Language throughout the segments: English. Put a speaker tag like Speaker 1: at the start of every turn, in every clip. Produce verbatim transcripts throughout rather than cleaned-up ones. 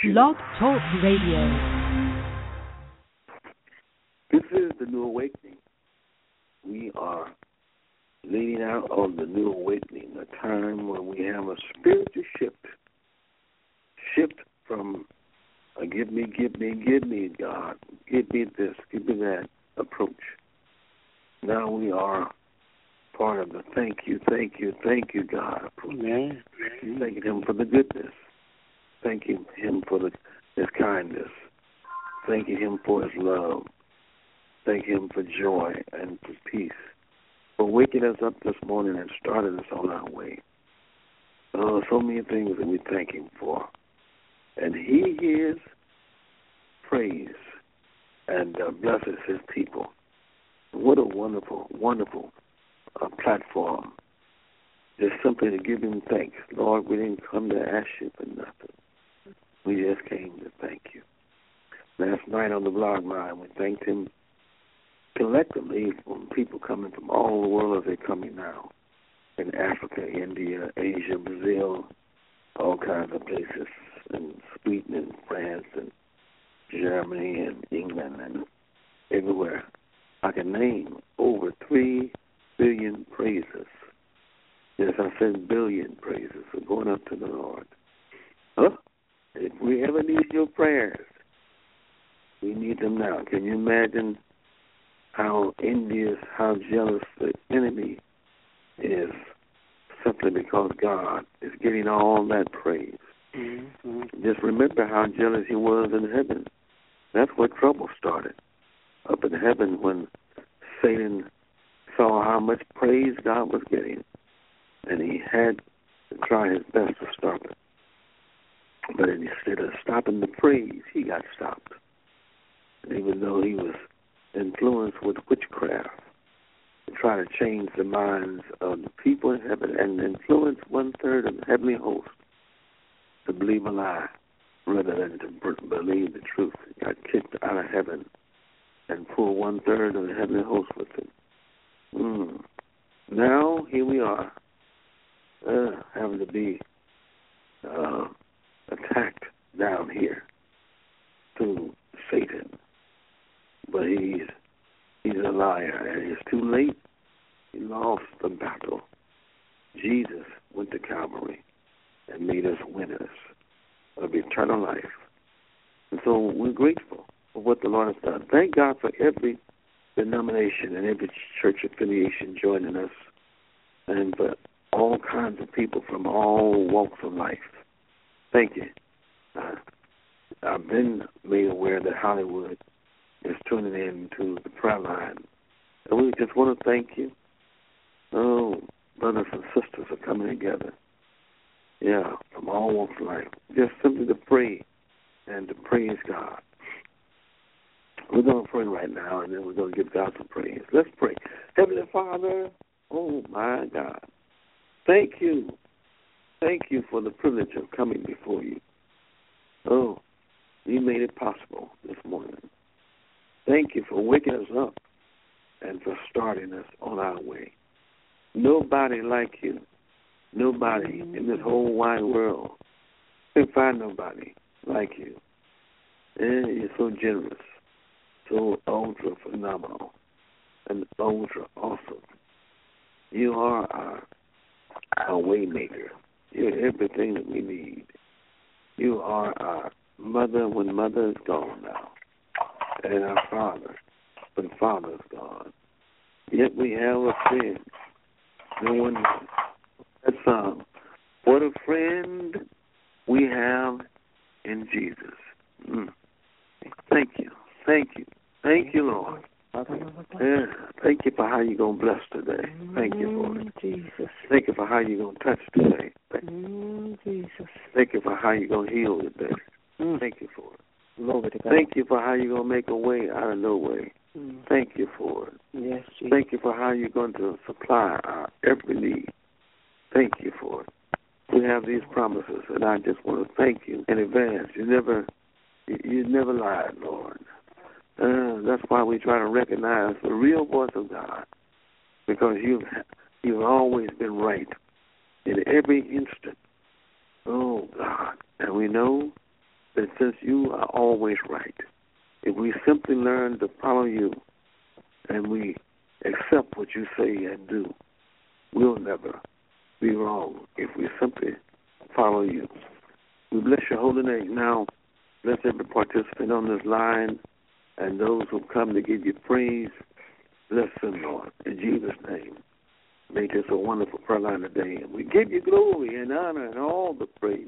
Speaker 1: Blog Talk Radio.
Speaker 2: This is the New Awakening. We are leading out on the New Awakening, a time when we have a spiritual shift. Shift from a give me, give me, give me, God, give me this, give me that approach. Now we are part of the thank you, thank you, thank you, God approach.
Speaker 3: Amen.
Speaker 2: Thanking Him for the goodness. Thanking Him for the, His kindness. Thanking Him for His love. Thanking Him for joy and for peace. For waking us up this morning and starting us on our way. Oh, so many things that we thank Him for. And He hears praise and uh, blesses His people. What a wonderful, wonderful uh, platform. Just simply to give Him thanks. Lord, we didn't come to ask You for nothing. We just came to thank You. Last night on the blog line, we thanked Him collectively from people coming from all over the world as they're coming now. In Africa, India, Asia, Brazil, all kinds of places. And Sweden and France and Germany and England and everywhere. I can name over three billion praises. Yes, I said billion praises are going up to the Lord. Huh? If we ever need your prayers, we need them now. Can you imagine how envious, how jealous the enemy is simply because God is getting all that praise? Mm-hmm. Just remember how jealous he was in heaven. That's where trouble started. Up in heaven when Satan saw how much praise God was getting, and he had to try his best to stop it. But instead of stopping the praise, he got stopped. And even though he was influenced with witchcraft to try to change the minds of the people in heaven and influence one-third of the heavenly host to believe a lie rather than to believe the truth. He got kicked out of heaven and pulled one-third of the heavenly host with him. Mm. Now, here we are, uh, having to be uh, attacked down here through Satan. But he's, he's a liar, and it's too late. He lost the battle. Jesus went to Calvary and made us winners of eternal life. And so we're grateful for what the Lord has done. Thank God for every denomination and every church affiliation joining us, and for all kinds of people from all walks of life. Thank you. Uh, I've been made aware that Hollywood is tuning in to the prayer line. And we just want to thank you. Oh, brothers and sisters are coming together. Yeah, from all walks of life. Just simply to pray and to praise God. We're going to pray right now, and then we're going to give God some praise. Let's pray. Heavenly Father, oh, my God, thank you. Thank you for the privilege of coming before you. Oh, you made it possible this morning. Thank you for waking us up and for starting us on our way. Nobody like you. Nobody in this whole wide world can find nobody like you. And you're so generous, so ultra phenomenal, and ultra awesome. You are our, our way maker. You're everything that we need. You are our mother when mother is gone now, and our father when father is gone. Yet we have a friend. No one. That song, what a friend we have in Jesus. Mm. Thank you. Thank you. Thank you, Lord. Yeah. Thank you for how you're going to bless today. Thank you for it. Jesus. Thank you for how you're going to touch today. Thank you. Jesus. Thank you for how you're going to heal today. Mm. Thank you for it. Lord, thank you for how you're going to make a way out of no way. Mm. Thank you for it. Yes, Jesus. Thank you for how you're going to supply our every need. Thank you for it. We have these promises, and I just want to thank you in advance. You never, you, you never lied, Lord. Uh, that's why we try to recognize the real voice of God, because you've you've always been right in every instant. Oh God, and we know that since you are always right, if we simply learn to follow you and we accept what you say and do, we'll never be wrong if we simply follow you. We bless your holy name. Now, bless every participant on this line and those who come to give you praise. Bless them, Lord, in Jesus' name. Make this a wonderful prayer line today. And we give you glory and honor and all the praise.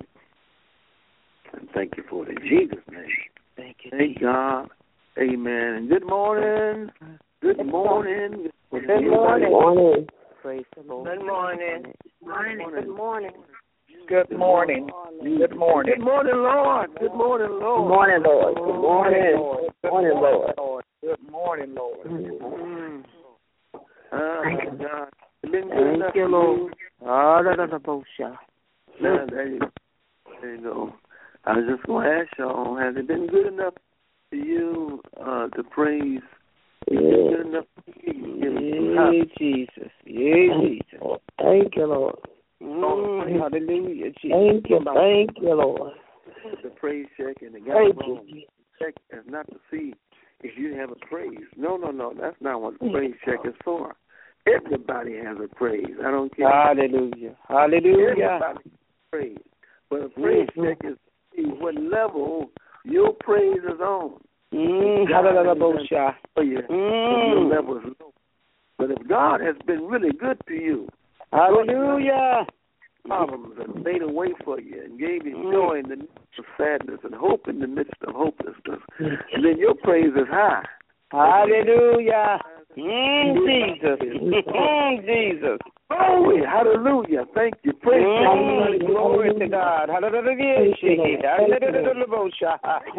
Speaker 2: And thank you for it in Jesus' name.
Speaker 3: Thank you.
Speaker 2: Thank God. Amen. And good morning. Good morning.
Speaker 3: Good morning. Good morning. Praise the Lord.
Speaker 4: Good morning.
Speaker 3: Morning.
Speaker 4: Good morning.
Speaker 3: Good morning. Good morning.
Speaker 2: Good morning, Lord. Good morning, Lord.
Speaker 3: Good morning, Lord. Good morning. Good morning, Lord. Good morning, Lord.
Speaker 2: Mm. Oh,
Speaker 3: Thank you.
Speaker 2: God. Thank
Speaker 3: you, Lord. Ah, da da da, Bosha.
Speaker 2: Now, there you, there you go. I was just going to ask y'all, has it been good enough for you uh, to praise? Has it been good enough for you?
Speaker 3: Yeah, Jesus. Yeah, Jesus. Thank you, Lord. Mm, hallelujah, Jesus. Thank you, thank you, Lord.
Speaker 2: The praise check and the
Speaker 3: Thank
Speaker 2: God
Speaker 3: you.
Speaker 2: check is not to see if you have a praise. No, no, no. That's not what the praise check is for. Everybody has a praise. I don't care.
Speaker 3: Hallelujah. Hallelujah.
Speaker 2: Everybody has a praise. But a praise mm-hmm. check is to see what level your praise is on.
Speaker 3: Mm, hallelujah.
Speaker 2: For you, mm. your level is low. But if God has been really good to you,
Speaker 3: hallelujah,
Speaker 2: problems and made a way for you and gave you joy in the midst of sadness and hope in the midst of hopelessness, and then your praise is high.
Speaker 3: Hallelujah. Mm, Jesus. Mm, Jesus.
Speaker 2: Glory. Hallelujah. Thank you. Praise
Speaker 3: mm,
Speaker 2: God.
Speaker 3: Glory to God. Hallelujah. Hallelujah.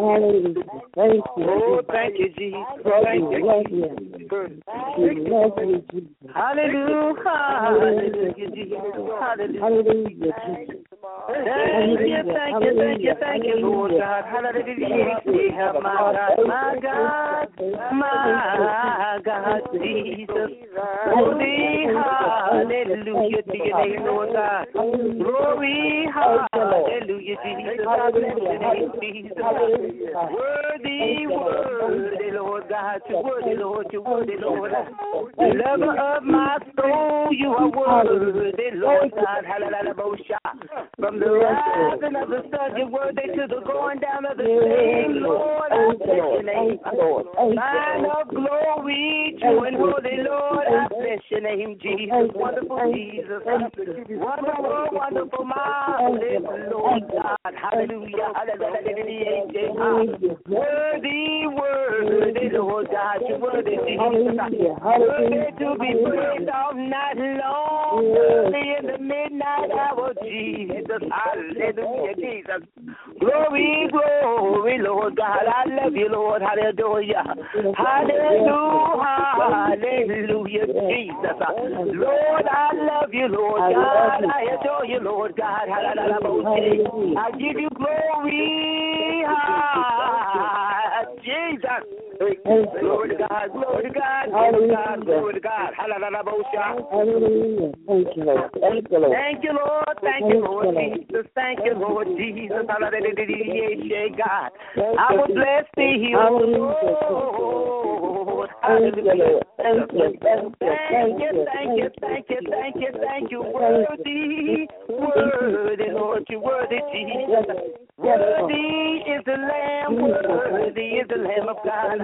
Speaker 5: Thank you.
Speaker 3: Oh, thank you, Jesus. Thank you. Hallelujah. Hallelujah, Jesus. Hallelujah. Thank you, thank you, thank you, thank you, Lord God. Hallelujah. We have my God, my God, my God, Jesus. Holy, hallelujah to your name, Lord God. Glory, hallelujah, Jesus. Hallelujah, Jesus. Worthy, worthy, Lord God. You're worthy, Lord. You're worthy, Lord. The lover of my soul, you are worthy, Lord God. Hallelujah. From the rising of the sun, you're worthy to the going down of the same, Lord. I bless your name. Line of glory, true and holy, Lord. I bless your name, Jesus. Wonderful Jesus. Wonderful, wonderful, marvelous, Lord God. Hallelujah. Hallelujah. Worthy, worthy, Lord God. You're worthy, Jesus. Worthy to be praised all night long. Early in the midnight hour, Jesus. Hallelujah, Jesus. Glory, glory, Lord God. I love you, Lord. Hallelujah. Hallelujah. Hallelujah, Jesus. Lord, I love you, Lord God. I adore you, Lord God. Hallelujah. I give you glory. Jesus. Glory to God, glory to God, glory to God, glory to God.
Speaker 5: Hallelujah. Thank you, Lord. Thank you, Lord.
Speaker 3: Thank you, Lord. Thank you, Lord Jesus. Thank you, Lord Jesus. Hallelujah, God. I will bless thee, Lord. Hallelujah.
Speaker 5: Thank you,
Speaker 3: thank you, thank you, thank you, thank you, thank you. Worthy, worthy, Lord, you worthy, Jesus. Worthy is the Lamb, worthy is the Lamb of God.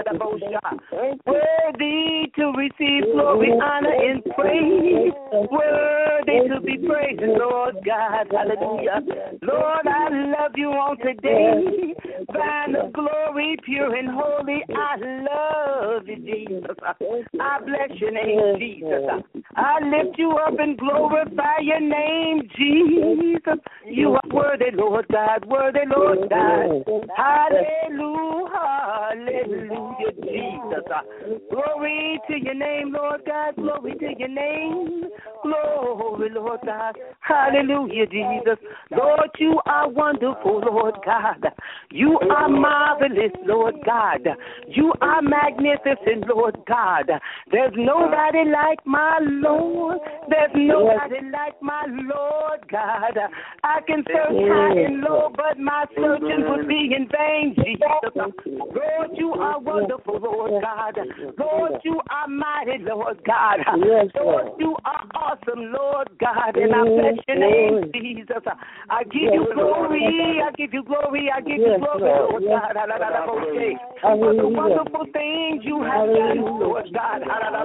Speaker 3: Worthy to receive glory, honor, and praise. Worthy to be praised, Lord God. Hallelujah. Lord, I love you on today. Thine of glory, pure and holy. I love you, Jesus. I bless your name, Jesus. I lift you up and glorify your name, Jesus. You are worthy, Lord God. Worthy, Lord God. Hallelujah. Hallelujah, Jesus. Glory to your name, Lord God. Glory to your name. Glory glory, Lord God. Hallelujah, Jesus. Lord, you are wonderful, Lord God. You are marvelous, Lord God. You are magnificent, Lord God. There's nobody like my Lord. There's nobody like my Lord God. I can search high and low, but my searching would be in vain, Jesus. Lord, you are wonderful, Lord God. Lord, you are mighty, Lord God. Lord, you are awesome, Lord God. And I bless your name, Jesus. I give you glory. I give you glory. I give you glory, Lord God. For the wonderful things you have done, Lord God.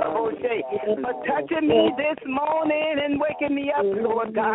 Speaker 3: For touching me this morning and waking me up, Lord God.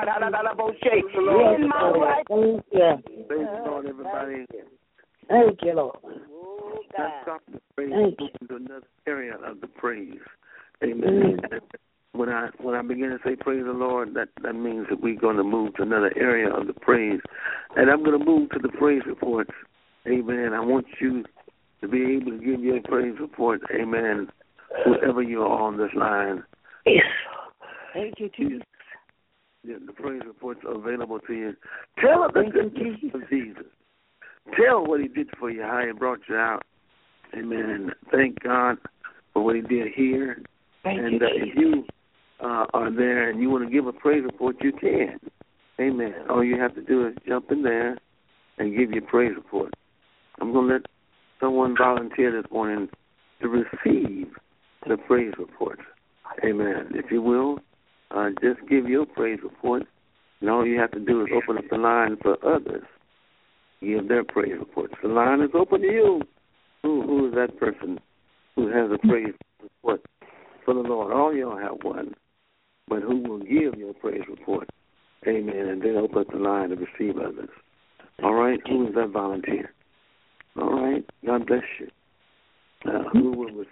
Speaker 3: In my right.
Speaker 2: Praise the Lord, everybody.
Speaker 5: Thank you, Lord.
Speaker 2: Let's stop the praise
Speaker 5: Thank
Speaker 2: move into another area of the praise. Amen. Mm. When I when I begin to say praise the Lord, that, that means that we're going to move to another area of the praise. And I'm going to move to the praise reports. Amen. I want you to be able to give your praise report. Amen. Whoever you are on this line.
Speaker 3: Yes. Thank you, Jesus.
Speaker 2: The, the praise reports are available to you. Tell the goodness of Jesus. Tell what he did for you, how he brought you out. Amen. Thank God for what he did here.
Speaker 3: Thank
Speaker 2: and
Speaker 3: you,
Speaker 2: uh, if you uh, are there and you want to give a praise report, you can. Amen. All you have to do is jump in there and give your praise report. I'm going to let someone volunteer this morning to receive the praise report. Amen. If you will, uh, just give your praise report, and all you have to do is open up the line for others. Give their praise reports. The line is open to you. Who, who is that person who has a praise report for the Lord? All y'all have one, but who will give your praise report? Amen. And then open up the line to receive others. All right? Who is that volunteer? All right? God bless you. Uh, who will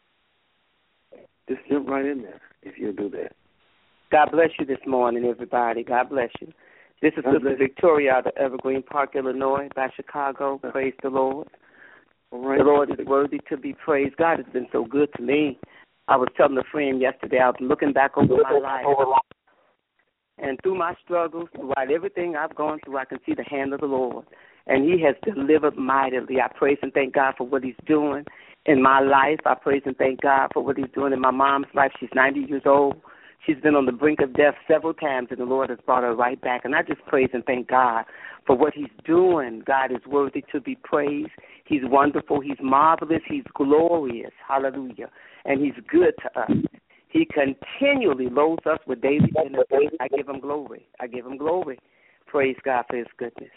Speaker 2: just jump right in there if you'll do that.
Speaker 3: God bless you this morning, everybody. God bless you. This is Sister Victoria out of Evergreen Park, Illinois, by Chicago. Praise the Lord.
Speaker 2: All right.
Speaker 3: The Lord is worthy to be praised. God has been so good to me. I was telling a friend yesterday, I was looking back over my life. And through my struggles, throughout everything I've gone through, I can see the hand of the Lord. And he has delivered mightily. I praise and thank God for what he's doing in my life. I praise and thank God for what he's doing in my mom's life. She's ninety years old. She's been on the brink of death several times, and the Lord has brought her right back. And I just praise and thank God for what he's doing. God is worthy to be praised. He's wonderful. He's marvelous. He's glorious. Hallelujah. And he's good to us. He continually loads us with daily benefits. I give him glory. I give him glory. Praise God for his goodness.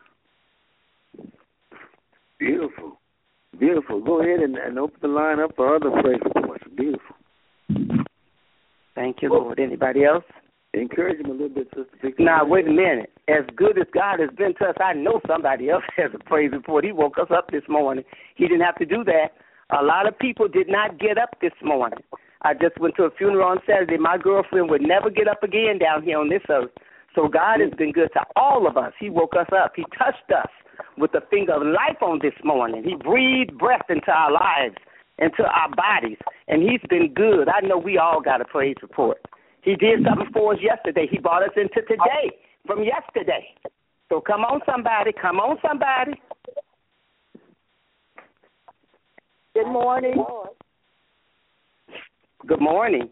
Speaker 2: Beautiful. Beautiful. Go ahead and, and open the line up for other praise reports. Beautiful.
Speaker 3: Thank you, Lord. Anybody else?
Speaker 2: Encourage him a little bit, Sister Victoria.
Speaker 3: Now, wait a minute. As good as God has been to us, I know somebody else has a praise report. He woke us up this morning. He didn't have to do that. A lot of people did not get up this morning. I just went to a funeral on Saturday. My girlfriend would never get up again down here on this earth. So God has been good to all of us. He woke us up. He touched us with the finger of life on this morning. He breathed breath into our lives, into our bodies, and he's been good. I know we all got a praise report. He did something for us yesterday. He brought us into today from yesterday. So come on, somebody. Come on, somebody.
Speaker 4: Good morning.
Speaker 3: Good morning.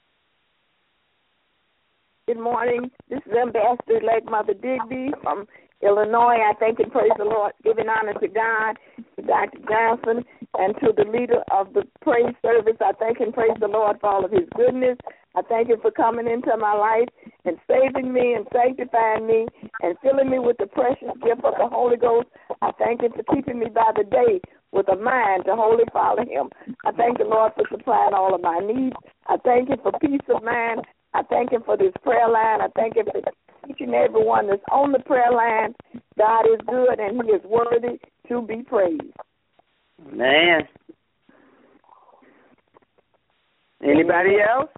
Speaker 4: Good morning. This is Ambassador Lake Mother Digby from Illinois. I thank and praise the Lord, giving honor to God, to Doctor Johnson, and to the leader of the praise service. I thank and praise the Lord for all of his goodness. I thank him for coming into my life and saving me and sanctifying me and filling me with the precious gift of the Holy Ghost. I thank him for keeping me by the day with a mind to wholly follow him. I thank the Lord for supplying all of my needs. I thank him for peace of mind. I thank him for this prayer line. I thank him for each and every one that's on the prayer line. God is good and he is worthy to be praised.
Speaker 3: Man. Anybody else?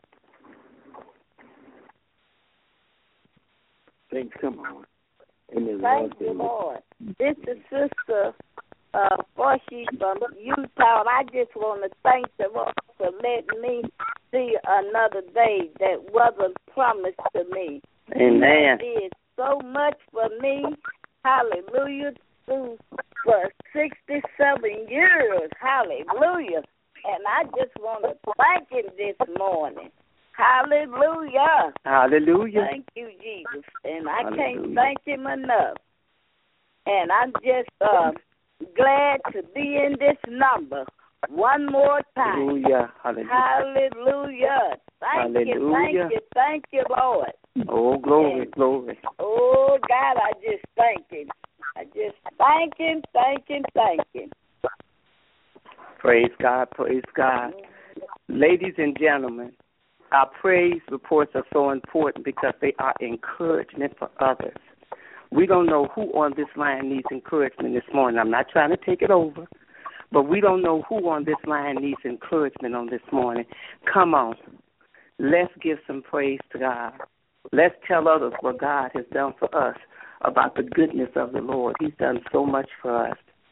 Speaker 2: Thanks, come on. Amen.
Speaker 4: Thank you, Lord. This is Sister uh, Forshie from Utah. I just want to thank the Lord for letting me see
Speaker 3: see another day that wasn't promised to me.
Speaker 6: Amen.
Speaker 3: He did so much for me. Hallelujah. Through for sixty-seven years. Hallelujah. And I just want to thank him this morning. Hallelujah.
Speaker 6: Hallelujah.
Speaker 3: Thank you, Jesus. And I
Speaker 6: Hallelujah.
Speaker 3: can't thank him enough. And I'm just uh, glad to be in this number one more time.
Speaker 6: Hallelujah. Hallelujah.
Speaker 3: Hallelujah. Thank
Speaker 6: Hallelujah.
Speaker 3: you, thank you, thank you, Lord.
Speaker 6: Oh, glory,
Speaker 3: And,
Speaker 6: glory.
Speaker 3: oh, God, I just thank him. I just thank him, thank him, thank him.
Speaker 6: Praise God, praise God. Ladies and gentlemen, our praise reports are so important because they are encouragement for others. We don't know who on this line needs encouragement this morning. I'm not trying to take it over, but we don't know who on this line needs encouragement on this morning. Come on. Let's give some praise to God. Let's tell others what God has done for us about the goodness of the Lord. He's done so much for us.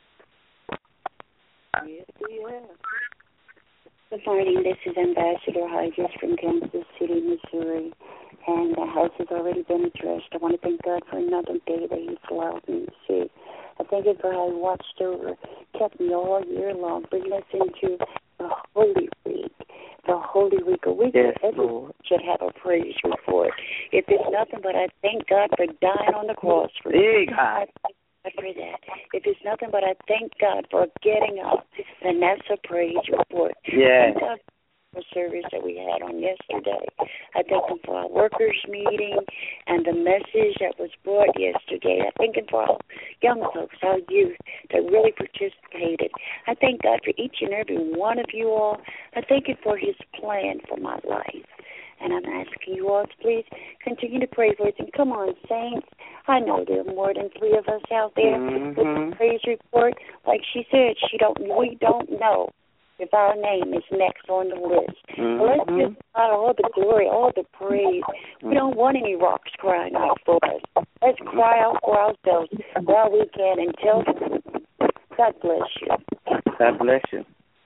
Speaker 3: Yes, he has.
Speaker 7: Good morning. This is Ambassador Hodges from Kansas City, Missouri, and the house has already been addressed. I want to thank God for another day that He's allowed me to see. I thank Him for how He watched over, kept me all year long, bringing us into the Holy Week. The Holy Week, a week
Speaker 6: Yes,
Speaker 7: that everyone
Speaker 6: Lord.
Speaker 7: should have a praise report. If it's nothing but I thank God for dying on the cross for me.
Speaker 6: Hey, God.
Speaker 7: I pray that. If it's nothing but I thank God for getting up, then that's a praise report.
Speaker 6: Yeah.
Speaker 7: Thank God for the service that we had on yesterday. I thank Him for our workers' meeting and the message that was brought yesterday. I thank Him for our young folks, our youth that really participated. I thank God for each and every one of you all. I thank Him for His plan for my life. And I'm asking you all to please continue to pray for us. And come on, saints. I know there are more than three of us out there
Speaker 6: Mm-hmm.
Speaker 7: with a praise report. Like she said, she don't. We don't know if our name is next on the list.
Speaker 6: Mm-hmm.
Speaker 7: Let's just out all the glory, all the praise. We don't want any rocks crying out for us. Let's cry out for ourselves while we can and tell them. God bless you.
Speaker 6: God bless you.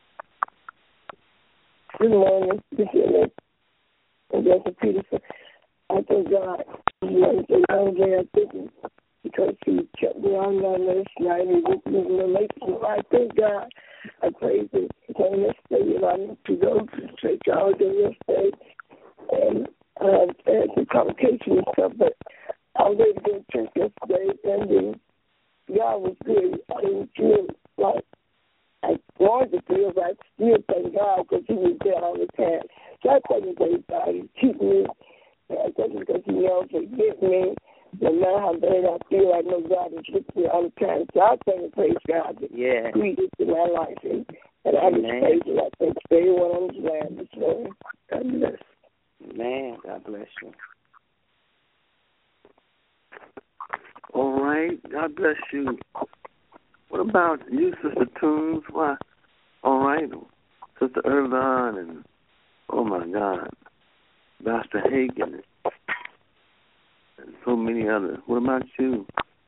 Speaker 5: Good morning. This is and Jessica Peterson. I thank God for the young girl thinking because He kept me on that last night and with me in the lake. So I thank God. I praise Him. Came yesterday and I need to go to church all day yesterday and uh, had some complications and stuff, but I was able to go to church yesterday and then God was good. I didn't feel like I wanted to feel, but I still thank God because He was there all the time. So I thank Him that God is keeping me. And I thank Him because He never forget me. No matter how bad I feel, I know God is with me all the time. So I thank and praise God that
Speaker 6: Yeah.
Speaker 5: He is in my life. And, and I just
Speaker 6: Amen.
Speaker 5: praise Him. I thank everyone on this land this morning. God bless.
Speaker 6: Man, God bless you.
Speaker 2: All right. God bless you. What about you, Sister Tunes? Why? All right. Sister Irvine and, oh, my God, Pastor Hagen and so many others. What about you?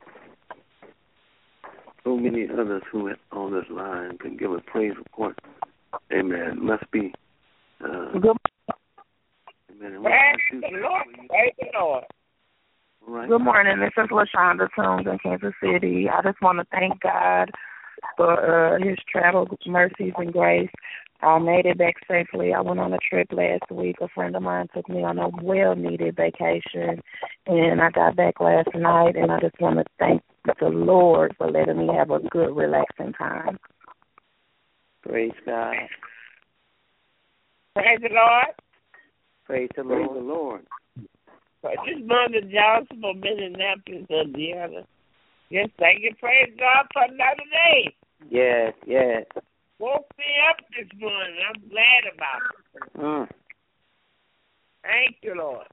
Speaker 2: So many others who are on this line can give a praise report. Amen. Must be. Uh,
Speaker 5: Good,
Speaker 2: amen. What about you?
Speaker 3: Praise the Lord.
Speaker 2: All right.
Speaker 8: Good morning. This is LaShonda Toombs in Kansas City. I just want to thank God for uh, His travel mercies and grace. I made it back safely. I went on a trip last week. A friend of mine took me on a well-needed vacation, and I got back last night, and I just want to thank the Lord for letting me have a good, relaxing time.
Speaker 6: Praise God.
Speaker 3: Praise the Lord.
Speaker 6: Praise the
Speaker 2: Praise
Speaker 6: Lord.
Speaker 2: the Lord.
Speaker 3: This is Mother Johnson from Minneapolis, Indiana. Yes, thank you. Praise God for another day.
Speaker 6: Yes, yes.
Speaker 3: Woke me up this morning. I'm glad about it.
Speaker 6: Mm.
Speaker 3: Thank you, Lord.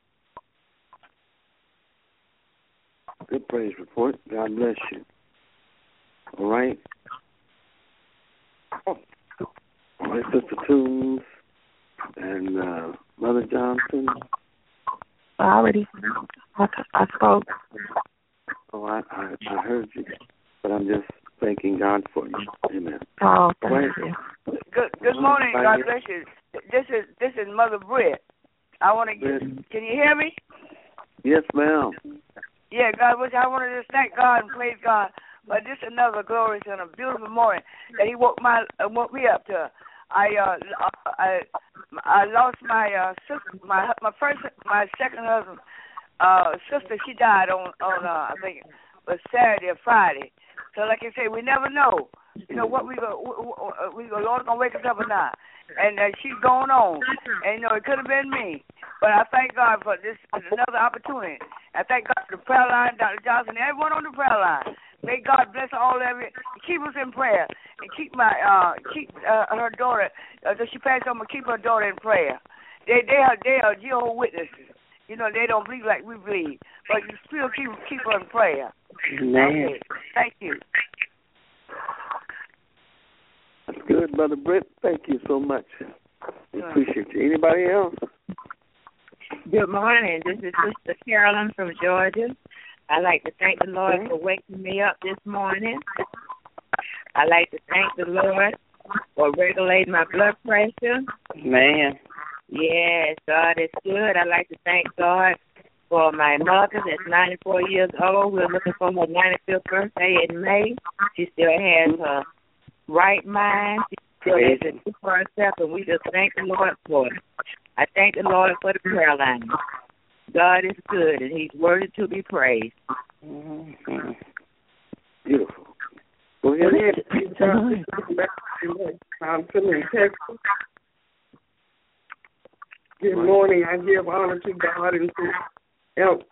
Speaker 2: Good praise report. God bless you. All right. All right, Sister Tunes and uh, Mother Johnson.
Speaker 8: I already, I, I spoke.
Speaker 2: Oh, I, I I heard you, but I'm just thanking God for you. Amen.
Speaker 8: Oh, thank
Speaker 2: Right.
Speaker 8: you.
Speaker 3: Good good morning. God bless you. this is this is Mother Britt. I want to get. Can you hear me?
Speaker 2: Yes, ma'am.
Speaker 3: Yeah, God, which I want to just thank God and praise God. But this is another glorious and a beautiful morning that He woke my uh, woke me up to. I uh I I lost my uh sister, my my first my second husband uh sister. She died on on uh, I think it was Saturday or Friday. So like I say, we never know. You know what we go we go Lord gonna wake us up or not. And uh, she's going on. And you know it could have been me. But I thank God for this another opportunity. I thank God for the prayer line, Doctor Johnson, and everyone on the prayer line. May God bless all of it. Keep us in prayer and keep my uh keep uh, her daughter. Uh, she passed on, but keep her daughter in prayer. They they are they are Jehovah's Witnesses. You know they don't believe like we believe, but you still keep keep her in prayer.
Speaker 6: Amen.
Speaker 3: Okay. Thank you.
Speaker 2: That's good, Mother Britt. Thank you so much. We appreciate you. Anybody else?
Speaker 9: Good morning. This is Sister Carolyn from Georgia. I'd like to thank the Lord for waking me up this morning. I'd like to thank the Lord for regulating my blood pressure.
Speaker 6: Man.
Speaker 9: Yes, God is good. I'd like to thank God for my mother that's ninety-four years old. We're looking for her ninety-fifth birthday in May. She still has her right mind. She still has to do for herself, and we just thank the Lord for it. I thank the Lord for the prayer line. God is good, and He's worthy to be praised.
Speaker 6: Mm-hmm.
Speaker 2: Beautiful. Go ahead.
Speaker 10: I'm feeling Texas. Good morning. I give honor to God and to else.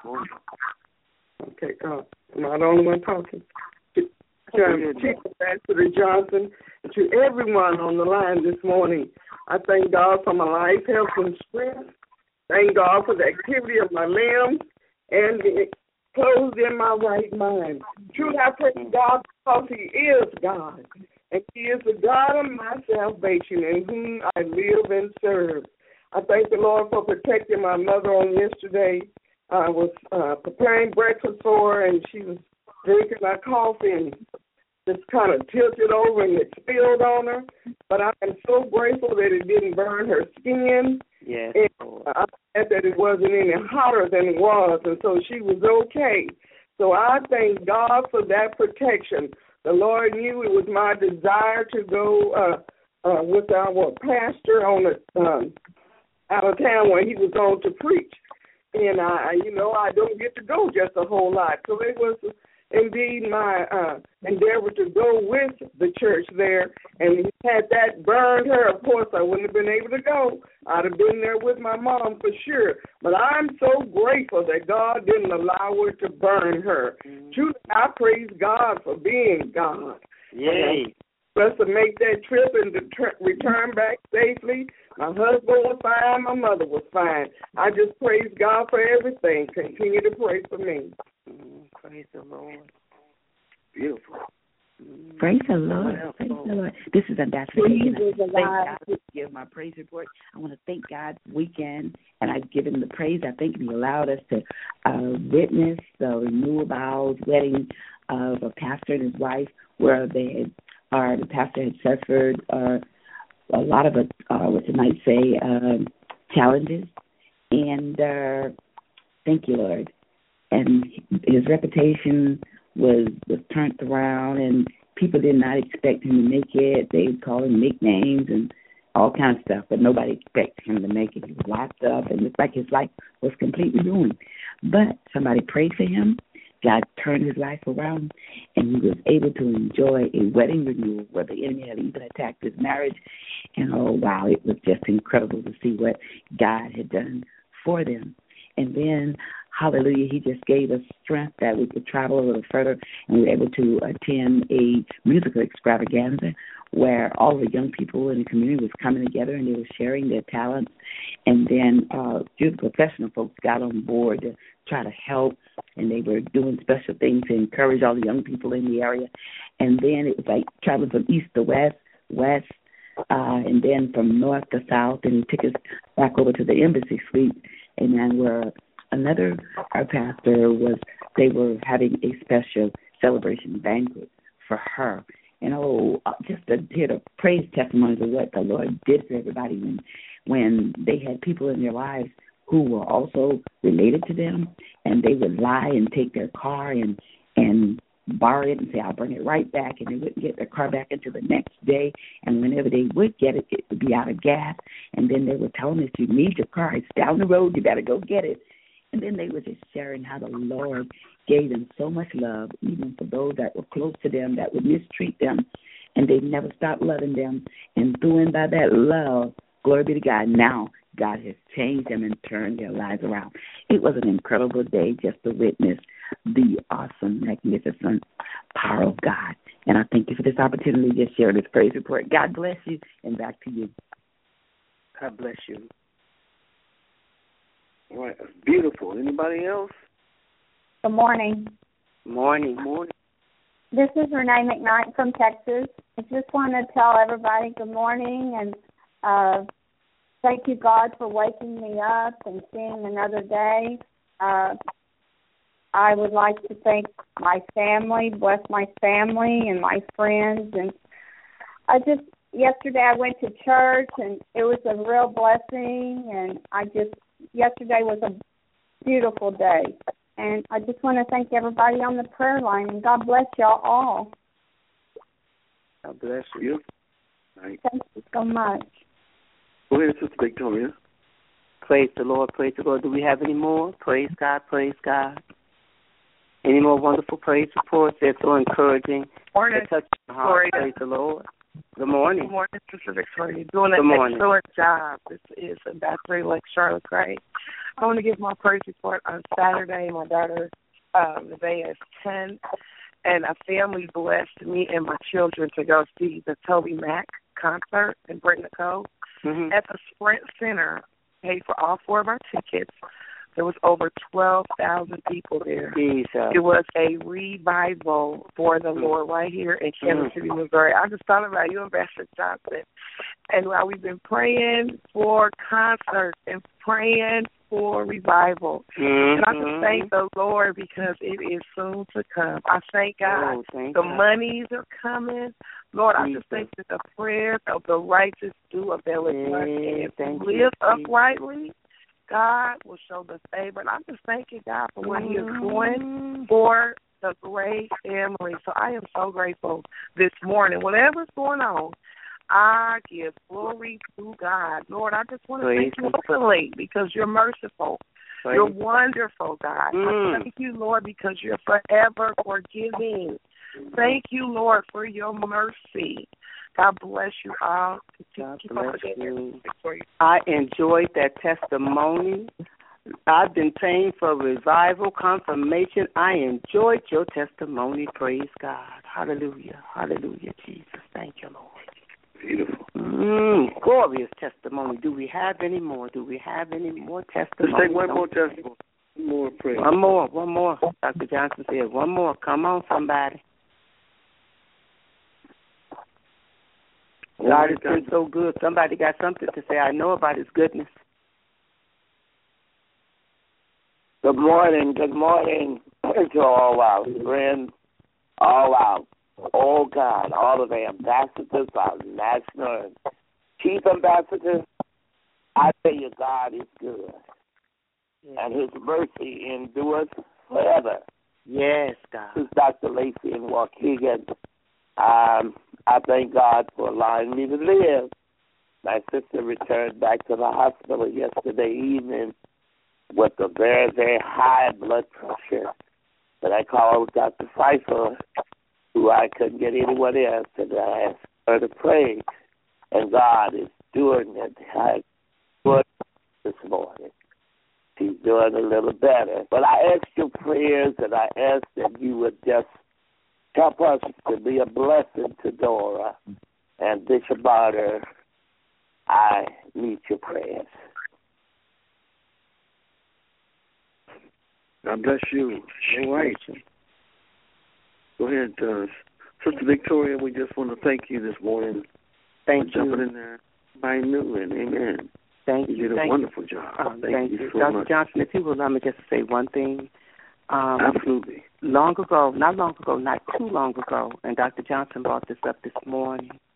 Speaker 10: Okay, God. I'm not the only one talking. To, to Chief Ambassador Johnson, and to everyone on the line this morning, I thank God for my life, health, and strength. Thank God for the activity of my limbs and the clothes in my right mind. Truly, I praise God because He is God, and He is the God of my salvation, in whom I live and serve. I thank the Lord for protecting my mother on yesterday. I was uh, preparing breakfast for her, and she was drinking my coffee and just kind of tilted over and it spilled on her. But I am so grateful that it didn't burn her skin.
Speaker 6: Yes.
Speaker 10: And I'm glad that it wasn't any hotter than it was, and so she was okay. So I thank God for that protection. The Lord knew it was my desire to go uh, uh, with our pastor on a, um, out of town where he was going to preach. And, I, you know, I don't get to go just a whole lot. So it was indeed my uh, endeavor to go with the church there. And had that burned her, of course, I wouldn't have been able to go. I'd have been there with my mom for sure. But I'm so grateful that God didn't allow her to burn her. Mm-hmm. Truly, I praise God for being God.
Speaker 6: Yay.
Speaker 10: For us to make that trip and to tr- return back safely. My husband was fine. My mother was fine. I just praise God for everything. Continue to pray for me.
Speaker 6: Mm, praise the Lord.
Speaker 2: Beautiful.
Speaker 11: Mm. Praise the Lord. Praise the Lord. This is Ambassador Hagan. I thank God to give my praise report. I want to thank God weekend, and I've given the praise. I think He allowed us to uh, witness the renewal vows wedding of a pastor and his wife, where they had, or the pastor had suffered uh, a lot of, uh, what you might say, uh, challenges. And uh, thank you, Lord. And his reputation was, was turned around, and people did not expect him to make it. They would call him nicknames and all kinds of stuff, but nobody expected him to make it. He was locked up, and it's like his life was completely ruined. But somebody prayed for him. God turned his life around, and he was able to enjoy a wedding renewal where the enemy had even attacked his marriage. And, oh, wow, it was just incredible to see what God had done for them. And then, hallelujah, He just gave us strength that we could travel a little further, and we were able to attend a musical extravaganza where all the young people in the community was coming together, and they were sharing their talents. And then uh, few professional folks got on board to try to help, and they were doing special things to encourage all the young people in the area. And then it was like traveling from east to west, west, uh, and then from north to south, and he took us back over to the embassy suite. And then where another, our pastor was, they were having a special celebration banquet for her. And, oh, just to hear the praise testimonies of what the Lord did for everybody when when they had people in their lives who were also related to them, and they would lie and take their car and and borrow it and say, I'll bring it right back, and they wouldn't get their car back until the next day, and whenever they would get it, it would be out of gas, and then they would tell them, if you need your car, it's down the road, you better go get it. And then they were just sharing how the Lord gave them so much love, even for those that were close to them, that would mistreat them, and they never stopped loving them. And through and by that love, glory be to God, now God has changed them and turned their lives around. It was an incredible day just to witness the awesome, magnificent power of God. And I thank you for this opportunity to share this praise report. God bless you, and back to you.
Speaker 6: God bless you.
Speaker 2: All right, that's beautiful. Anybody else?
Speaker 12: Good morning.
Speaker 6: Morning, morning.
Speaker 12: This is Renee McKnight from Texas. I just want to tell everybody good morning and uh, thank you, God, for waking me up and seeing another day. Uh, I would like to thank my family, bless my family and my friends. And I just, yesterday I went to church, and it was a real blessing. And I just, yesterday was a beautiful day. And I just want to thank everybody on the prayer line, and God bless y'all all.
Speaker 2: God bless you.
Speaker 12: Thank you so much.
Speaker 2: Go ahead, Sister Victoria.
Speaker 6: Praise the Lord, praise the Lord. Do we have any more? Praise God, praise God. Any more wonderful praise reports? They're so encouraging.
Speaker 8: Morning,
Speaker 6: touch my heart. Praise the Lord. Good morning.
Speaker 8: Good morning, Sister Victoria. You're doing
Speaker 6: Good
Speaker 8: an
Speaker 6: morning.
Speaker 8: excellent job. This is Ambassador Elect Charlotte Gray. I want to give my praise report on Saturday. My daughter, um, Nevaeh, is ten, and a family blessed me and my children to go see the Toby Mac concert in Britain Cove
Speaker 6: mm-hmm.
Speaker 8: at the Sprint Center. Paid for all four of our tickets. There was over twelve thousand people there.
Speaker 6: Jesus.
Speaker 8: It was a revival for the mm-hmm. Lord right here in Kansas mm-hmm. City, Missouri. I just thought about you, Ambassador Johnson. And while we've been praying for concerts and praying for revival,
Speaker 6: mm-hmm.
Speaker 8: and I just thank the Lord because it is soon to come. I thank God.
Speaker 6: Oh, thank
Speaker 8: the
Speaker 6: God.
Speaker 8: Monies are coming. Lord, I just thank that the prayers of the righteous do avail us much. And if we live uprightly, God will show the favor. And I'm just thanking God for what He is doing for the Gray family. So I am so grateful this morning. Whatever's going on, I give glory to God. Lord, I just want to
Speaker 6: Praise
Speaker 8: thank you openly because you're merciful.
Speaker 6: Praise
Speaker 8: You're wonderful, God.
Speaker 6: Mm.
Speaker 8: I thank you, Lord, because you're forever forgiving. Thank you, Lord, for your mercy. God bless you all.
Speaker 6: God bless you. I enjoyed that testimony. I've been praying for revival, confirmation. I enjoyed your testimony. Praise God. Hallelujah. Hallelujah, Jesus. Thank you, Lord.
Speaker 2: Beautiful.
Speaker 6: Mm, glorious testimony. Do we have any more? Do we have any more testimony?
Speaker 2: Let's take one more testimony. One more prayer.
Speaker 6: One more. One more. Doctor Johnson said one more. Come on, somebody. God has been so good. Somebody got something to say. I know about His goodness.
Speaker 13: Good morning. Good morning to all our friends, all our, oh God, all of the ambassadors, our national and chief ambassadors. I tell you, God is good. Yeah. And His mercy endures forever.
Speaker 6: Yes, God.
Speaker 13: This is Doctor Lacey in Waukegan. Um, I thank God for allowing me to live. My sister returned back to the hospital yesterday evening with a very, very high blood pressure. But I called Doctor Pfeiffer, who I couldn't get anyone else, and I asked her to pray. And God is doing it. I put this morning. She's doing a little better. But I ask your prayers, and I ask that you would just help us to be a blessing to Dora and Bishop Barter. I need your prayers.
Speaker 2: God bless you. All right. Go ahead, uh, Sister Victoria. We just want to thank you this morning.
Speaker 6: Thank
Speaker 2: for
Speaker 6: you.
Speaker 2: Jumping in there by noon. Amen.
Speaker 6: Thank
Speaker 2: you.
Speaker 6: You
Speaker 2: did a
Speaker 6: thank
Speaker 2: wonderful
Speaker 6: you.
Speaker 2: job.
Speaker 6: Um,
Speaker 2: thank,
Speaker 6: thank
Speaker 2: you,
Speaker 6: you.
Speaker 2: so
Speaker 6: Doctor
Speaker 2: much.
Speaker 6: Johnson, if you will allow me just to say one thing. Um,
Speaker 2: Absolutely.
Speaker 6: Long ago, not long ago, not too long ago, and Doctor Johnson brought this up this morning,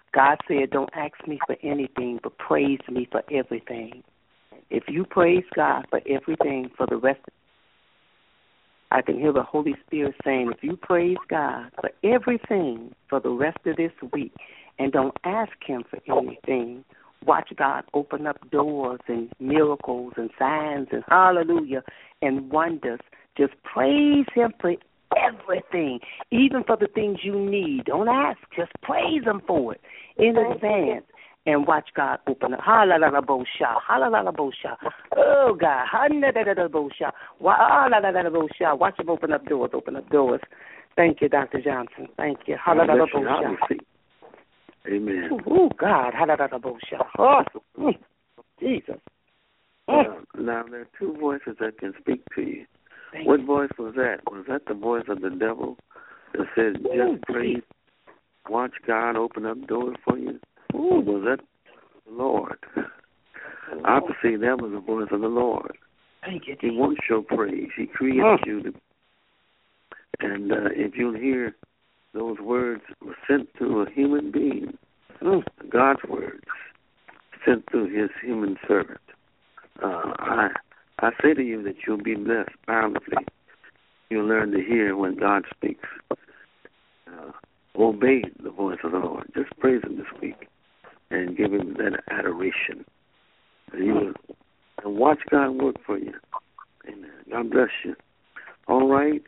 Speaker 6: God said, don't ask me for anything, but praise me for everything. If you praise God for everything for the rest of I can hear the Holy Spirit saying, if you praise God for everything for the rest of this week and don't ask him for anything, watch God open up doors and miracles and signs and hallelujah and wonders. Just praise him for everything, even for the things you need. Don't ask, just praise him for it in advance. And watch God open up. Hallelujah. Hallelujah. Oh, God. Hallelujah. Watch him open up doors, open up doors. Thank you, Doctor Johnson. Thank you. Hallelujah.
Speaker 2: Amen.
Speaker 6: Oh, God. Hallelujah. Oh, Jesus.
Speaker 2: Uh, now, there are two voices that can speak to you. Thank what you. Voice was that? Was that the voice of the devil that said, just praise, watch God open up doors for you? Ooh, was that the Lord? I perceive that was the voice of the Lord.
Speaker 6: Thank you.
Speaker 2: He wants your praise. He created oh. you. To, and uh, if you'll hear those words were sent to a human being, oh. God's words, sent through his human servant, uh, I I say to you that you'll be blessed bountifully. You'll learn to hear when God speaks. Uh, obey the voice of the Lord. Just praise him this week and give him that adoration. You will, and watch God work for you. Amen. God bless you. All right.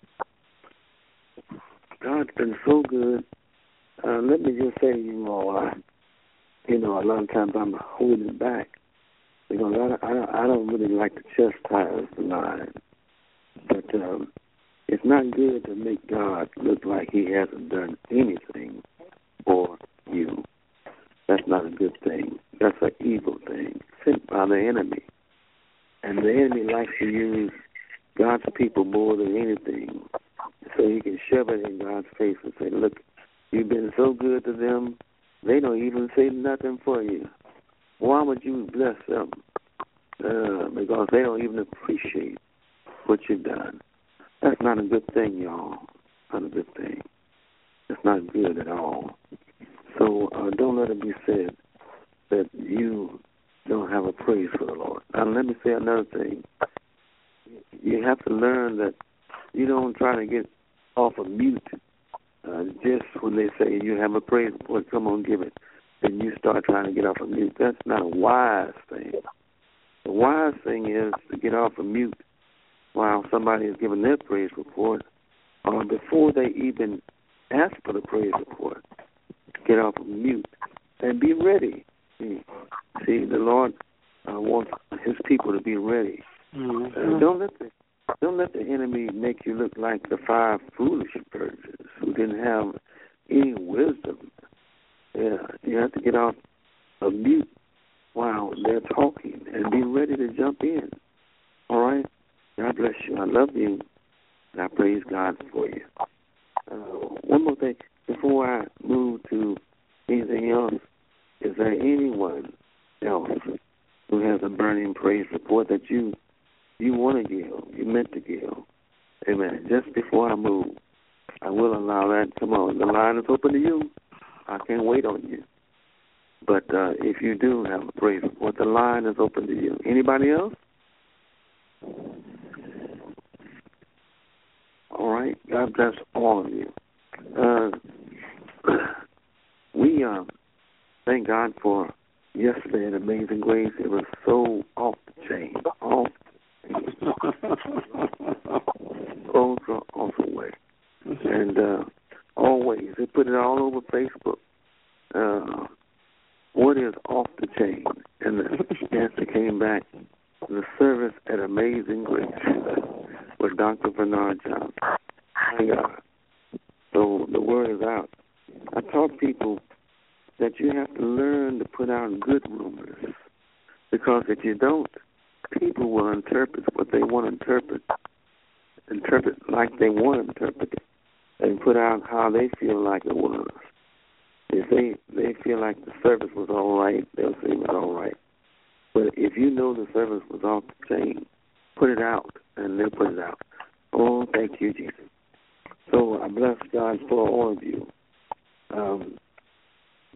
Speaker 2: God's been so good. Uh, let me just say to you all, I, you know, a lot of times I'm holding back because I, I, I don't really like to chastise the line. But um, it's not good to make God look like he hasn't done anything for you. That's not a good thing. That's an evil thing sent by the enemy. And the enemy likes to use God's people more than anything. So he can shove it in God's face and say, look, you've been so good to them, they don't even say nothing for you. Why would you bless them? Uh, because they don't even appreciate what you've done. That's not a good thing, y'all. Not a good thing. It's not good at all. So uh, don't let it be said that you don't have a praise for the Lord. Now let me say another thing. You have to learn that you don't try to get off of mute uh, just when they say you have a praise report, come on, give it. Then you start trying to get off of mute. That's not a wise thing. The wise thing is to get off of mute while somebody is giving their praise report, or before they even ask for the praise report, get off of mute and be ready. See, the Lord uh, wants his people to be ready. Mm-hmm. Uh, don't let the don't let the enemy make you look like the five foolish virgins who didn't have any wisdom. Yeah, you have to get off of mute while they're talking and be ready to jump in. All right? God bless you. I love you, and I praise God for you. Uh, one more thing. Before I move to anything else, is there anyone else who has a burning praise report that you you want to give, you meant to give? Amen. Just before I move, I will allow that. Come on, the line is open to you. I can't wait on you. But uh, if you do have a praise report, the line is open to you. Anybody else? All right. God bless all of you. Uh, we uh, thank God for yesterday at Amazing Grace. It was so off the chain, off ultra, ultra way. And uh, always, they put it all over Facebook. Uh, what is off the chain? And the answer came back, the service at Amazing Grace with Doctor Bernard Johnson. My God. So the word is out. I taught people that you have to learn to put out good rumors, because if you don't, people will interpret what they want to interpret, interpret like they want to interpret it, and put out how they feel like it was. If they, they feel like the service was all right, they'll say it was all right. But if you know the service was off the chain, put it out, and they'll put it out. Oh, thank you, Jesus. So I bless God for all of you. Um,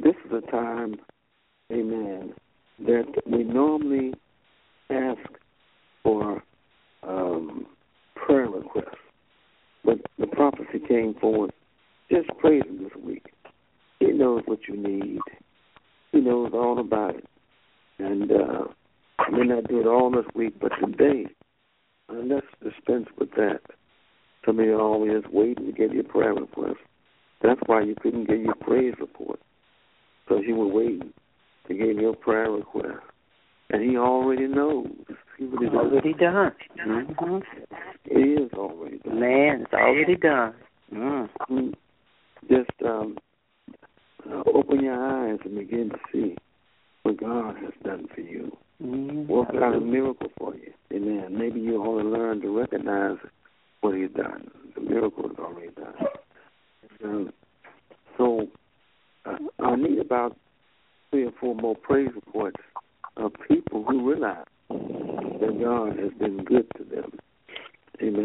Speaker 2: this is a time, amen, that we normally ask for um, prayer requests. But the prophecy came forward. Just praise him this week. He knows what you need. He knows all about it. And uh, I may not do it all this week, but today, uh, let's dispense with that. Some of you are always waiting to get your prayer request. That's why you couldn't get your praise report, because you were waiting to get your prayer request. And he already knows. He really
Speaker 6: already done.
Speaker 2: Mm-hmm. It is already done.
Speaker 6: Man, it's already done. Mm-hmm.
Speaker 2: Just um, uh, open your eyes and begin to see what God has done for you.
Speaker 6: Mm-hmm.
Speaker 2: What kind of miracle for you. Amen. Maybe you only learn to recognize what he's done. The miracle is already done. Um, so uh, I need about three or four more praise reports of people who realize that God has been good to them. Amen.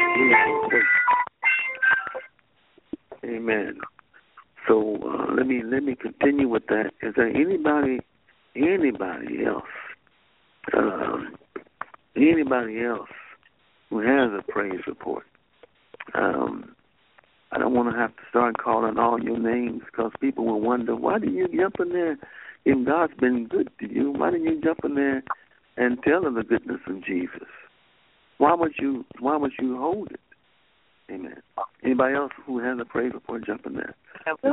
Speaker 2: Amen. So uh, let me let me continue with that. Is there anybody anybody else um, anybody else who has a praise report? Um, I don't want to have to start calling all your names, because people will wonder, why do you jump in there if God's been good to you? Why didn't you jump in there and tell of the goodness of Jesus? Why would you Why would you hold it? Amen. Anybody else who has a praise report, jump in there.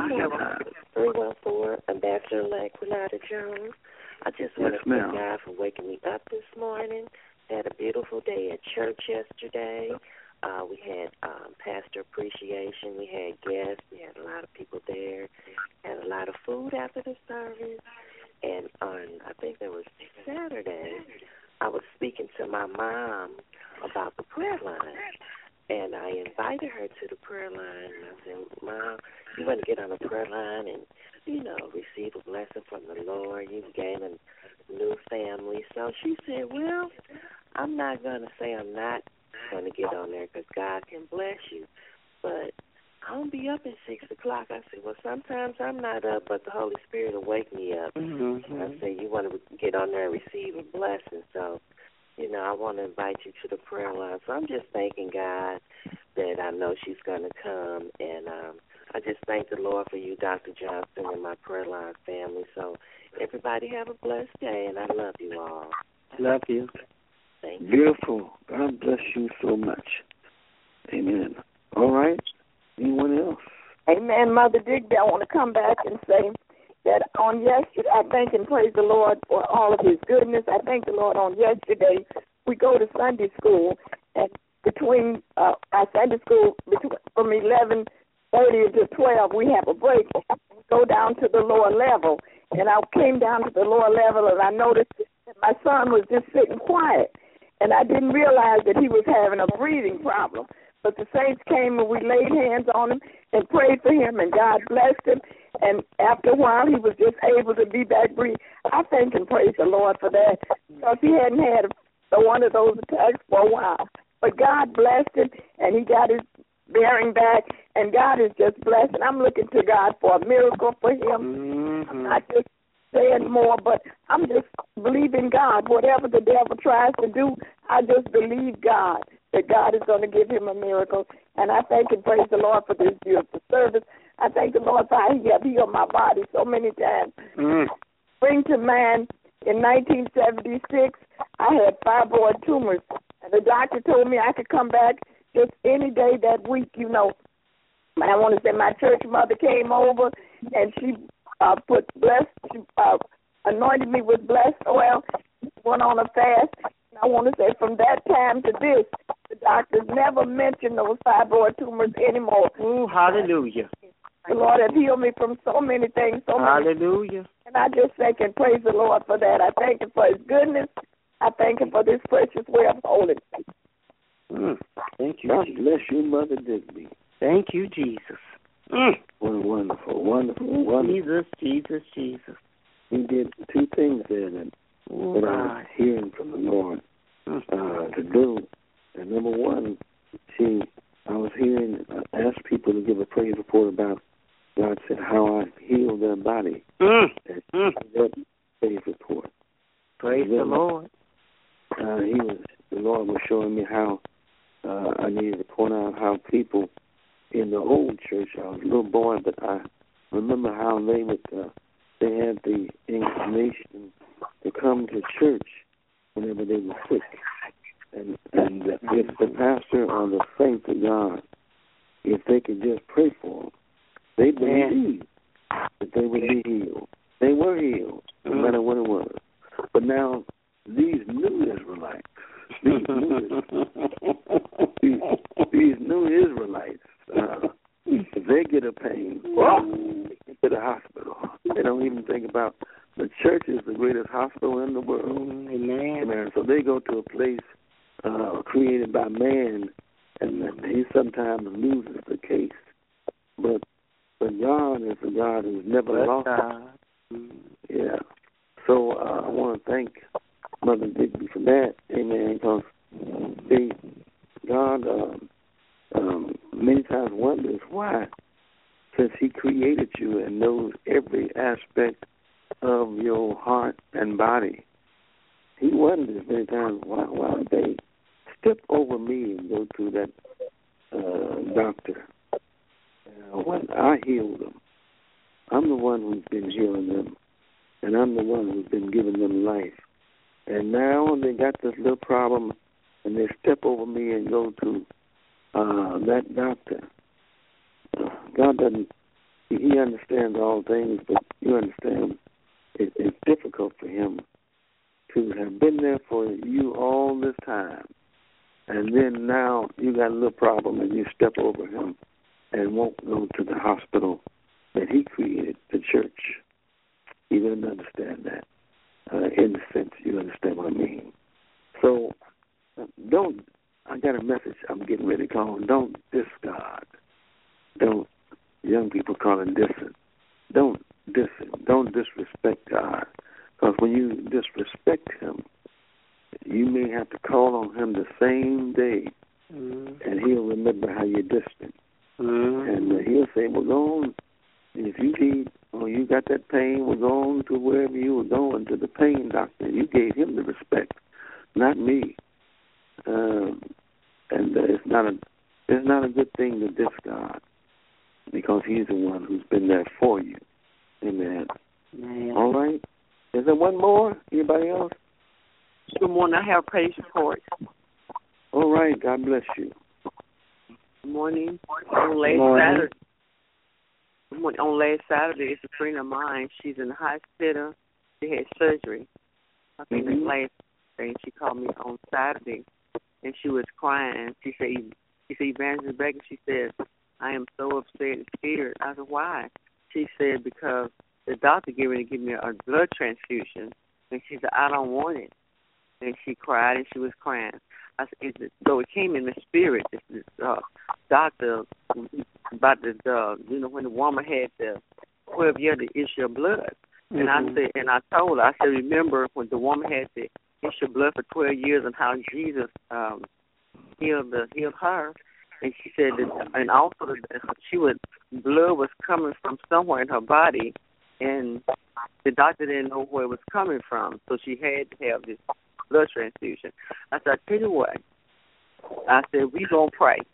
Speaker 14: three one four, Ambassador-elect Renata Jones. I just want
Speaker 2: yes,
Speaker 14: to thank
Speaker 2: ma'am.
Speaker 14: God for waking me up this morning. Had a beautiful day at church yesterday. Uh, we had um, pastor appreciation. We had guests. We had a lot of people there. Had a lot of food after the service. And on, I think that was Saturday, I was speaking to my mom about the prayer line. And I invited her to the prayer line. And I said, Mom, you want to get on the prayer line and, you know, receive a blessing from the Lord. You've gained a new family. So she said, well, I'm not going to say I'm not going to get on there, because God can bless you. But I don't be up at six o'clock. I said, well, sometimes I'm not up, but the Holy Spirit will wake me up.
Speaker 6: Mm-hmm.
Speaker 14: I said, you want to get on there and receive a blessing. So, you know, I want to invite you to the prayer line. So I'm just thanking God that I know she's going to come. And um, I just thank the Lord for you, Doctor Johnson, and my prayer line family. So everybody have a blessed day, and I love you all.
Speaker 6: Love you.
Speaker 14: Thank you.
Speaker 2: Beautiful. God bless you so much. Amen. All right. Anyone else?
Speaker 4: Amen. Mother Digby, I want to come back and say that on yesterday, I thank and praise the Lord for all of his goodness. I thank the Lord on yesterday. We go to Sunday school, and between uh, our Sunday school, between, from eleven thirty to twelve, we have a break. We go down to the lower level, and I came down to the lower level, and I noticed that my son was just sitting quiet, and I didn't realize that he was having a breathing problem. But the saints came and we laid hands on him and prayed for him, and God blessed him. And after a while, he was just able to be back breathing. I thank and praise the Lord for that, because he hadn't had a, one of those attacks for a while. But God blessed him, and he got his bearing back, and God is just blessed. And I'm looking to God for a miracle for him.
Speaker 6: Mm-hmm.
Speaker 4: I'm not just saying more, but I'm just believing God. Whatever the devil tries to do, I just believe God, that God is going to give him a miracle. And I thank and praise the Lord for this beautiful service. I thank the Lord for how he has healed my body so many times.
Speaker 6: Mm.
Speaker 4: Bring to mind, in nineteen seventy-six, I had fibroid tumors. And the doctor told me I could come back just any day that week, you know. I want to say my church mother came over, and she uh, put blessed, she, uh, anointed me with blessed oil, went on a fast. And I want to say from that time to this, the doctors never mentioned those fibroid tumors anymore.
Speaker 6: Ooh, hallelujah.
Speaker 4: The Lord has healed me from so many things. So many
Speaker 6: hallelujah.
Speaker 4: Things. And I just thank and praise the Lord for that. I thank him for his goodness. I thank him for this precious way of holding me.
Speaker 6: Mm. Thank you.
Speaker 2: God bless you, Mother Digby.
Speaker 6: Thank you, Jesus. Mm.
Speaker 2: What wonderful, wonderful, wonderful.
Speaker 6: Jesus, Jesus, Jesus.
Speaker 2: He did two things there that,
Speaker 6: oh,
Speaker 2: that I was hearing from the Lord uh, to do. And number one, see, I was hearing, uh, ask people to give a praise report about God said how I healed their body.
Speaker 6: Mm.
Speaker 2: And
Speaker 6: mm.
Speaker 2: that praise report.
Speaker 6: Praise the Lord.
Speaker 2: Uh, he was, the Lord was showing me how uh, I needed to point out how people in the old church, I was a little boy, but I remember how they would, uh, they had the inclination to come to church whenever they were sick. And, and if the pastor or the saints of God, if they could just pray for them, they believed that they would be healed. They were healed, no matter what it was. But now, these new Israelites, these new, these, these new Israelites, uh, if they get a pain, they get to the hospital. They don't even think about the church is the greatest hospital in the world.
Speaker 6: Amen.
Speaker 2: Amen. So they go to a place uh, created by man, and he sometimes loses the case. But but God is a God who's never
Speaker 6: Bless
Speaker 2: lost.
Speaker 6: God.
Speaker 2: Yeah. So uh, I want to thank Mother Digby for that. Amen. Because see, God um, um, many times wonders why, since He created you and knows every aspect of your heart and body, He wonders many times why why they step over me and go to that uh, doctor. Uh, when I heal them, I'm the one who's been healing them, and I'm the one who's been giving them life. And now they got this little problem, and they step over me and go to uh, that doctor. Uh, God doesn't, He understands all things, but you understand it, it's difficult for Him to have been there for you all this time, and then now you got a little problem and you step over Him and won't go to the hospital that He created, the church. He doesn't understand that. Uh, in the sense, you understand what I mean. So, uh, don't, I got a message I'm getting ready to call. Don't diss God. Don't, young people call it dissing. Don't diss Him. Don't disrespect God. Because when you disrespect Him, you may have to call on Him the same day, mm-hmm. and He'll remember how you dissed Him. Mm-hmm. And uh, He'll say, well, go on. If you need, or you got that pain, we're going to wherever you were going, to the pain doctor. You gave him the respect, not me. Um, and uh, it's not a, it's not a good thing to diss God, because He's the one who's been there for you. Amen. Amen. All right. Is there one more? Anybody else?
Speaker 6: Good morning. I have a praise report.
Speaker 2: All right. God bless you.
Speaker 6: Good morning. On last morning. Saturday. On last Saturday, it's a friend of mine. She's in the hospital. She had surgery. I think mm-hmm. last Saturday. She called me on Saturday, and she was crying. She said, "She said, Evangelist Becker." She said, "I am so upset and scared." I said, "Why?" She said, "Because the doctor gave me to give me a blood transfusion," and she said, "I don't want it." And she cried, and she was crying. I said, it, so it came in the spirit. This, this uh, doctor about the, uh, you know, when the woman had the twelve year the issue of blood, mm-hmm. and I said, and I told her, I said, remember when the woman had the issue of blood for twelve years and how Jesus um, healed the, healed her, and she said that, and also that she would blood was coming from somewhere in her body, and the doctor didn't know where it was coming from, so she had to have this blood transfusion. I said, I tell you what, I said, we going to pray.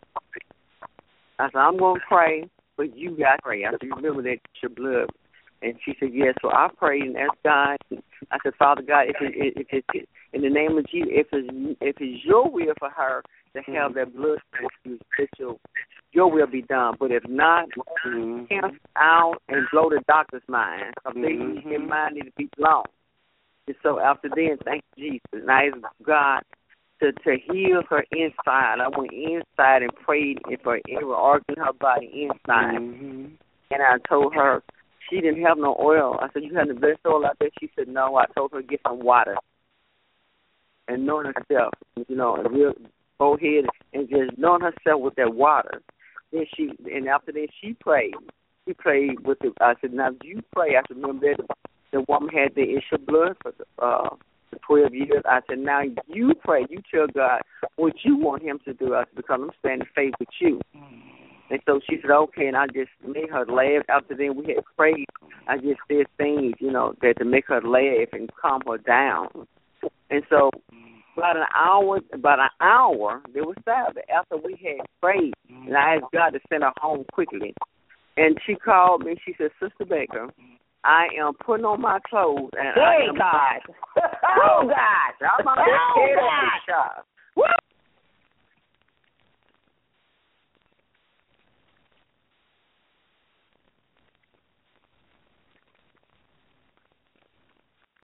Speaker 6: I said, I'm going to pray, but you got to pray. I said, remember that it's your blood. And she said, yes. So I prayed and asked God. I said, Father God, if it, if it, in the name of Jesus, if it's, if it's your will for her to have that blood transfusion, that your, your will be done. But if not, mm-hmm. cancel out and blow the doctor's mind. Because mm-hmm. their mind need to be blown. And so after then, thank you, Jesus. And I asked God to, to heal her inside. I went inside and prayed for every organ in her body inside. Mm-hmm. And I told her she didn't have no oil. I said, you have the best oil out there? She said, no. I told her to get some water. And knowing herself, you know, and real go ahead and just knowing herself with that water. Then she, and after that, she prayed. She prayed with the, I said, now you pray. I said, remember that the woman had the issue of blood for uh, twelve years. I said, now you pray. You tell God what you want Him to do. I said, because I'm standing in faith with you. And so she said, okay, and I just made her laugh. After then we had prayed. I just did things, you know, that to make her laugh and calm her down. And so about an hour, about an hour, there was Saturday after we had prayed, and I asked God to send her home quickly. And she called me. She said, Sister Baker, I am putting on my clothes. And
Speaker 3: hey,
Speaker 6: I am
Speaker 3: God. Oh, God.
Speaker 6: I'm on
Speaker 3: oh,
Speaker 6: the
Speaker 3: God.
Speaker 6: shop.